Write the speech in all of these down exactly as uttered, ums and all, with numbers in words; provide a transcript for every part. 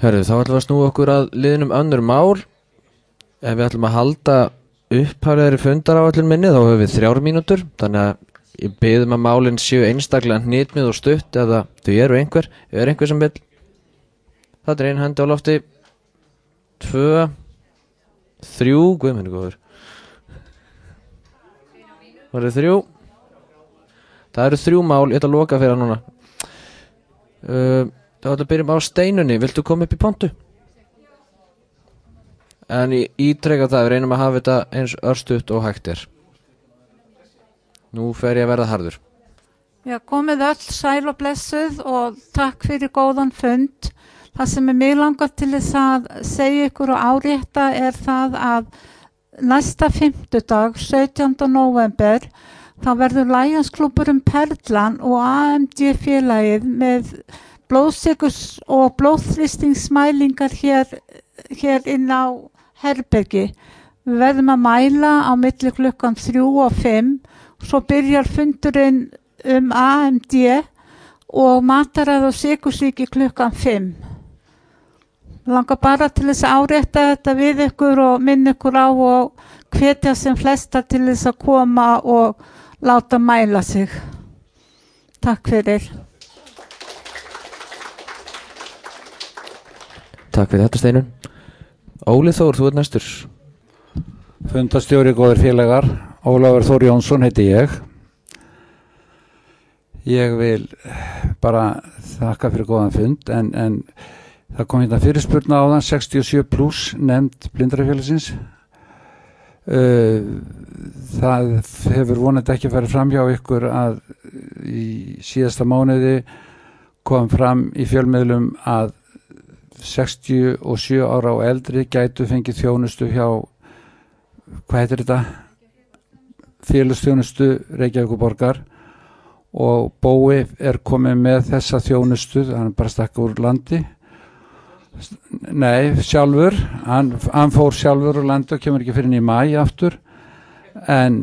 Hörðu, þá ætlum við að snúa okkur að liðnum önnur mál. Ef við ætlum að halda upphaflegri fundaráætlun minni þá höfum við þrjár mínútur, þannig að ég biðum að málin séu einstaklega hnitmið og stutt eða þau eru einhver, er einhver sem vil. Það er ein hendi á lofti. Tvö, þrjú, guðmenni góður. Það eru þrjú. Það eru þrjú mál, ég ætla að loka fyrir það núna. Uh, þá ætla að byrjum á Steinunni, viltu koma upp í pontu? En ég ítreka það, við reynum að hafa þetta eins örstutt og hægt er. Nú fer ég að verða harður. Já, komið öll sæl og blessuð og takk fyrir góðan fund. Það sem er mig langar til þess að segja ykkur og árétta er það að næsta fimmtudag, sautjánda nóvember, þá verður Lionsklúbburinn Perlan og A M D félagið með blóðsykurs og blóðþrýstingsmælingar hér, hér inn á herbergi. Við verðum að mæla á milli klukkan þrjú og fimm, svo byrjar fundurinn um A M D og mataræði og sykursýki klukkan fimm. Langar bara til þess að árétta þetta við ykkur og minna ykkur á og hvetja sem flesta til þess að koma og láta mæla sig. Takk fyrir. Takk fyrir þetta, Steinun. Óli Þór, þú ert næstur. Fundarstjóri, góðir félagar. Ólafur Þór Jónsson heiti ég. Ég vil bara þakka fyrir góðan fund, en, en það kom hérna fyrirspurna áðan, sextíu og sjö pluss nefnd Blindrafélagsins. Uh, það hefur vonandi ekki farið fram hjá ykkur að í síðasta mánuði kom fram í fjölmiðlum að sextíu og sjö ára og eldri gætu fengið þjónustu hjá, hvað heitir þetta? Félagsþjónustu Reykjavíkurborgar, og Bói er komið með þessa þjónustu, hann bara stakk úr landi. Nei, sjálfur, hann, hann fór sjálfur úr landi og kemur ekki fyrir í maí aftur, en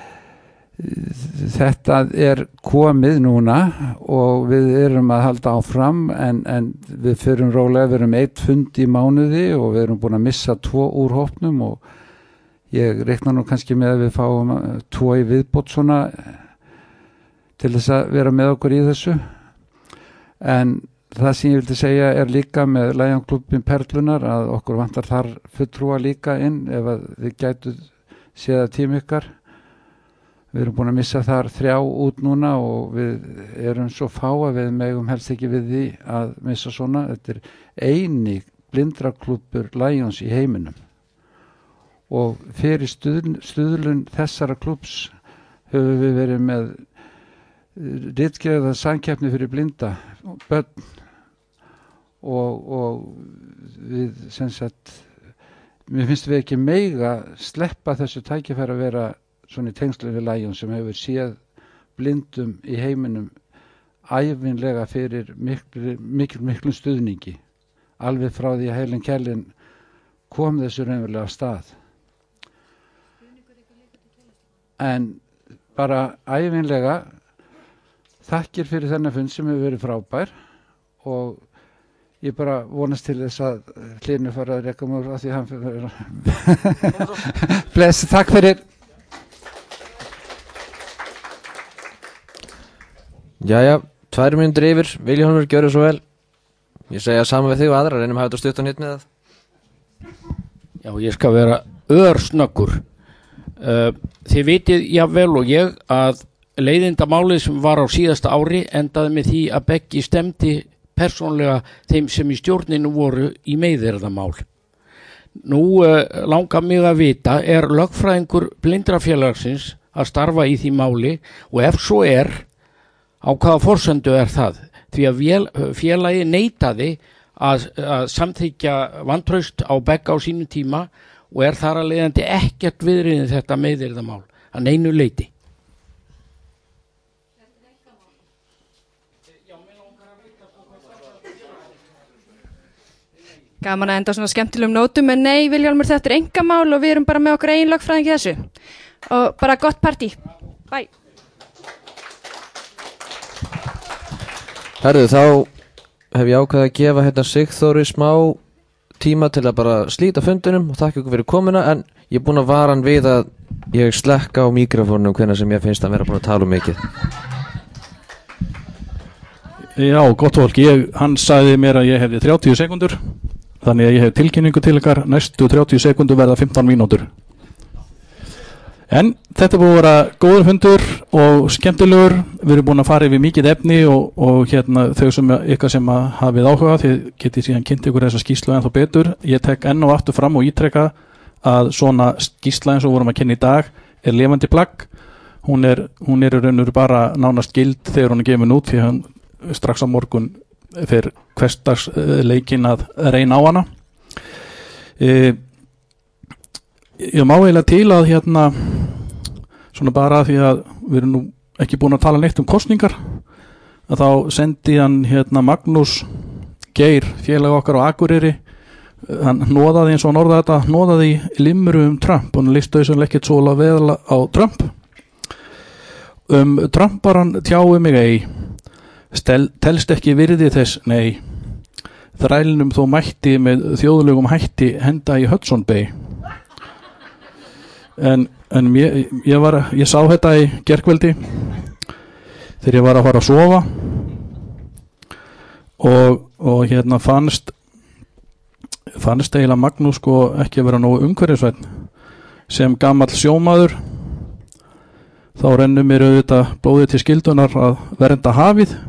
þetta er komið núna og við erum að halda áfram, en, en við förum rólega, við erum eitt fund í mánuði og við erum búin að missa tvo úr hópnum, og ég reikna nú kannski með að við fáum tvo í viðbót svona til þess að vera með okkur í þessu. En það sem ég vildi segja er líka með Lionsklúbbinn Perlunar að okkur vantar þar fulltrúa líka inn ef að þið gætu séð að tíma ykkar. Við erum búin að missa þar þrjá út núna og við erum svo fá að við megum helst ekki við því að missa svona. Þetta er eini blindraklúbbur Lions í heiminum. Og fyrir stuð, stuðlun þessara klúbbs höfum við verið með ritgerða samkeppni fyrir blinda börn og, og við sem sagt mér finnst við ekki mega sleppa þessu tækifæri að vera svona í tengslu við Lions sem hefur séð blindum í heiminum ævinlega fyrir miklu, miklu, miklu stuðningi alveg frá því að Helen Keller kom þessu raunverulega af stað. En bara ævinlega þakkir fyrir þennan fund sem hefur verið frábær og ég bara vonast til þess að Hlynur fara að reka mér að því hann fyrir bless, takk fyrir. Jæja, tvær mínútur yfir, Vilhjálmur, gjörðu svo vel. Ég segja saman við þig og aðra, reynum að hafa þetta stutt á nýtt með það. Já, ég skal vera örsnöggur. Uh, þið vitið jafnvel og ég að leiðindamálið sem var á síðasta ári endaði með því að Beggi stemdi persónlega þeim sem í stjórninu voru í meiðyrðamál. Nú uh, langar mig að vita, er lögfræðingur Blindrafélagsins að starfa í því máli og ef svo er, á hvaða forsendu er það? Því að vél, félagi neitaði að, að samþykja vantraust á Begga á sínu tíma og er þar að leiðandi ekkert viðriðið þetta meiðyrðamál að neinu leiti. Gaman að enda svona skemmtilegum nótum, en nei, Vilhjálmur, þetta er einkamál og við erum bara með okkar eigin lögfræðing í þessu. Og bara gott partí. Bye. Herðu, þá hef ég ákveðið að gefa hérna Sigþóri smá tíma til að bara slíta fundinum og þakka ykkur fyrir komuna, en ég er búinn að vara hann við að ég slekka á mikrofónum hvenær sem ég finnst að vera búinn að tala um mikið. Já, gott fólk, ég, hann sagði mér að ég hefði þrjátíu sekundur, þannig að ég hef tilkynningu til ykkar, næstu þrjátíu sekundur verða fimmtán mínútur. En þetta er búið að vera góður fundur og skemmtilegur, við erum búin að fara yfir mikið efni og, og hérna þau sem ykkar sem að hafið áhuga, þið getið síðan kynnt ykkur þessa skýrslu ennþá betur. Ég tek enn og aftur fram og ítrekka að svona skýrsla eins og vorum að kynna í dag er lifandi plagg. Hún er, hún er í raun og veru bara nánast gild þegar hún er gefin út, því hann strax á morgun fyrir hversdagsleikin að reyna á hana. E, ég má eiginlega til að hérna svona bara því að við erum nú ekki búin að tala neitt um kosningar, að þá sendi hann hérna Magnús Geir, félag okkar á Akureyri, hann hnoðaði eins og hann orðaði þetta, hnoðaði limru um Trump og hann listi þess að lekkit svo vel á Trump. Um Trump var hann tjáði mig ei, Stel, telst ekki virði þess, nei, þrælnum þó mætti með þjóðlegum hætti henda í Hudson Bay. En, en ég, ég, var, ég sá þetta í gærkveldi þegar ég var að fara að sofa og, og hérna fannst fannst eiginlega Magnús sko ekki að vera nógu umhverfisvænn. Sem gamall sjómaður þá rennur mér auðvitað blóðið til skyldunar að vernda hafið,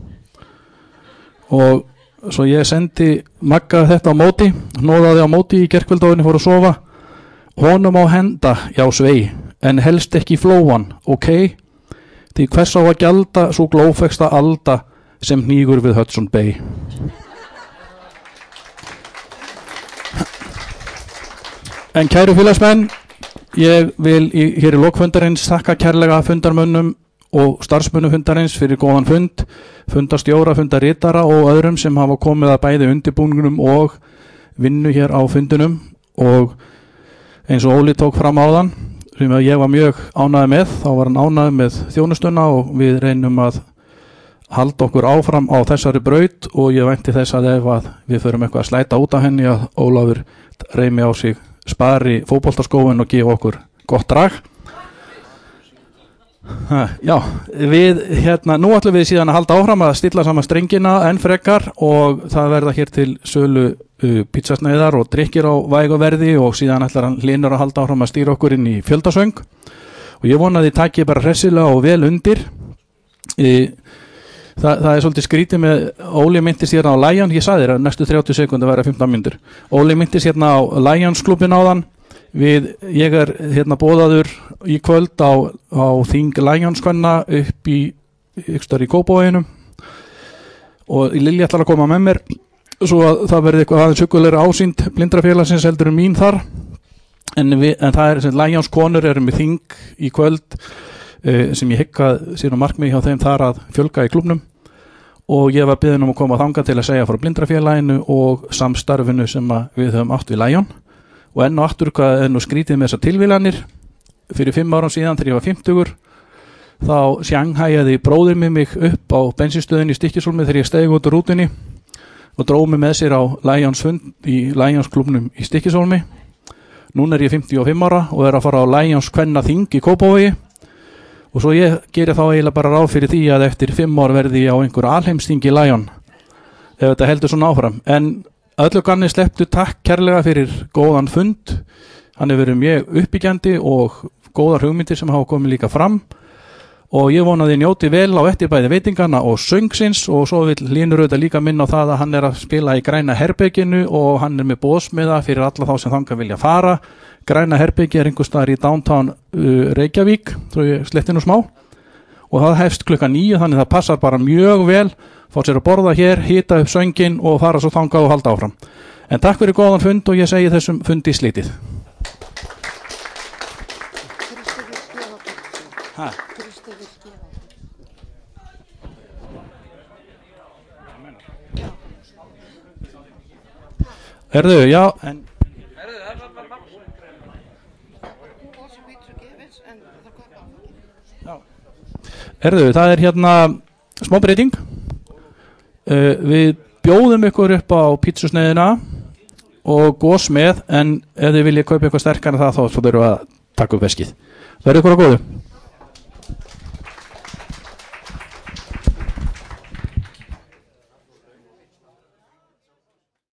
og svo ég sendi Magga þetta á móti, hnoðaði á móti í gærkveldáðinni, fór að sofa. Honum á henda, já svei, en helst ekki flóan, ok? Því hvers á að gjalda svo glófeksta alda sem hnígur við Hudson Bay. En kæru félagsmenn, ég vil í, hér í lokfundarins þakka kærlega fundarmönnum og starfsmönnum fundarins fyrir góðan fund, fundarstjóra, fundarritara og öðrum sem hafa komið að bæði undirbúningunum og vinnu hér á fundinum, og eins og Óli tók fram áðan sem ég var mjög ánægð með, þá var hann ánægð með þjónustuna og við reynum að halda okkur áfram á þessari braut, og ég vænti þess að ef að við förum eitthvað að slæta út af henni að Ólafur reymi á sig spari fótboltaskóin og gefa okkur gott drag. Ha, já, við hérna, nú ætlum við síðan að halda áfram að stilla saman strengina enn frekar, og það verða hér til sölu uh, pizzasneiðar og drykkir á væg og verði, og síðan ætlar hann Hlynur að halda áfram að stýra okkur inn í fjöldasöng, og ég vona að þið takið bara hressilega og vel undir. e, það, það er svolítið skrítið með Óli myndist hérna á Lion, ég sagði þér að næstu þrjátíu sekúndur væri fimmtán mínútur. Óli myndist hérna á Lions klubin áðan. Við, ég er hérna boðaður í kvöld á, á Þing Lions-kvenna upp í ykkur í Kópavoginum, og Lilja ætlar að koma með mér svo að það verði eitthvað aðeins hugulegra ásýnd blindrafélagsins heldur en mín þar, en, við, en það er sem Lions-konur eru með Þing í kvöld eh, sem ég hygg að síðan markmið hjá þeim þar að fjölga í klubnum, og ég var beðin um að koma þangað til að segja frá blindrafélaginu og samstarfinu sem við höfum átt við Lion. Og enn og aftur hvað er nú skrítið með þessar tilvílanir. Fyrir fimm árum síðan þegar ég var fimmtugur þá sjanghæjaði bróðir mig mig upp á bensinstöðinni í Stykkishólmi þegar ég steig út úr rútunni og dróð mig með sér á Lions fund í Lions klubnum í Stykkishólmi. Núna er ég fimmtíu og fimm ára og er að fara á Lions kvenna þing í Kópavogi, og svo ég gerir þá eiginlega bara ráð fyrir því að eftir fimm ár verði ég á einhverju alheimsþingi Lion ef þetta heldur svona áfram. En öllu ganni slepptu takk kærlega fyrir góðan fund, hann hefur verið mjög uppbyggjandi og góðar hugmyndir sem hafa komið líka fram, og ég vonaði njóti vel á eftir bæði veitingana og söngsins, og svo vil Hlynur auðvitað líka minna á það að hann er að spila í Græna herberginu og hann er með boðsmiða fyrir alla þá sem þangað vilja fara. Græna herbergi er einhvers staðar í downtown uh, Reykjavík, svo ég sletti nú smá, og það hefst klukkan níu, þannig það passar bara mjög vel, fá sér að borða hér, hita upp söngin og fara svo þangað og halda áfram. En takk fyrir góðan fund og ég segi þessum fundi slítið. Ha. Erðu, já, en Erðu, það er hérna smá breyting. Uh, við bjóðum ykkur upp á pítsusneiðina og gos með, en ef þið viljið kaupa eitthvað sterkar en það þá þurfum við að taka upp veskið. Verður ykkur á góðu.